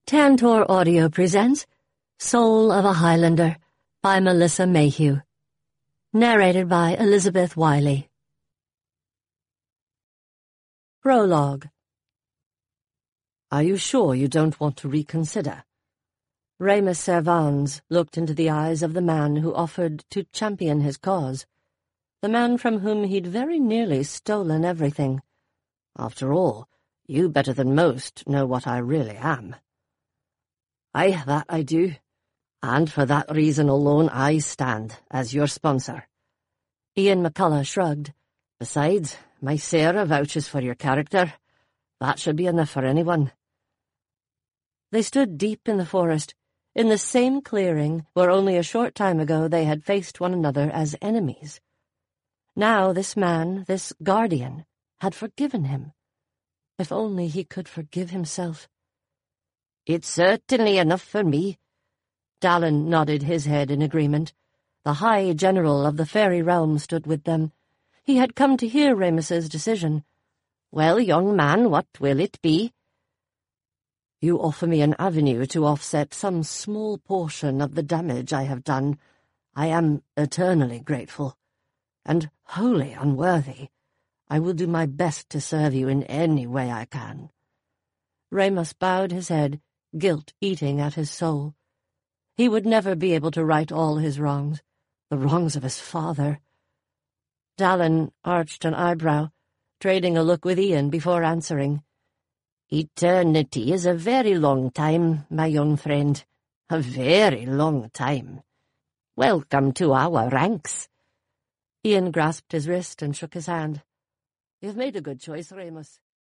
Tantor Audio presents Soul of a Highlander by Melissa Mayhew. Narrated by Elizabeth Wiley. Prologue. Are you sure you don't want to reconsider? Remus Servans looked into the eyes of the man who offered to champion his cause, the man from whom he'd very nearly stolen everything. After all, you better than most know what I really am. Aye, that I do, and for that reason alone I stand as your sponsor. Ian McCulloch shrugged. Besides, my Sarah vouches for your character. That should be enough for anyone. They stood deep in the forest, in the same clearing where only a short time ago they had faced one another as enemies. Now this man, this guardian, had forgiven him. If only he could forgive himself. It's certainly enough for me. Dallin nodded his head in agreement. The High General of the Fairy Realm stood with them. He had come to hear Remus's decision. Well, young man, what will it be? You offer me an avenue to offset some small portion of the damage I have done. I am eternally grateful, and wholly unworthy. I will do my best to serve you in any way I can. Remus bowed his head, guilt eating at his soul. He would never be able to right all his wrongs, the wrongs of his father. Dallin arched an eyebrow, trading a look with Ian before answering. Eternity is a very long time, my young friend. A very long time. Welcome to our ranks. Ian grasped his wrist and shook his hand. You've made a good choice, Remus.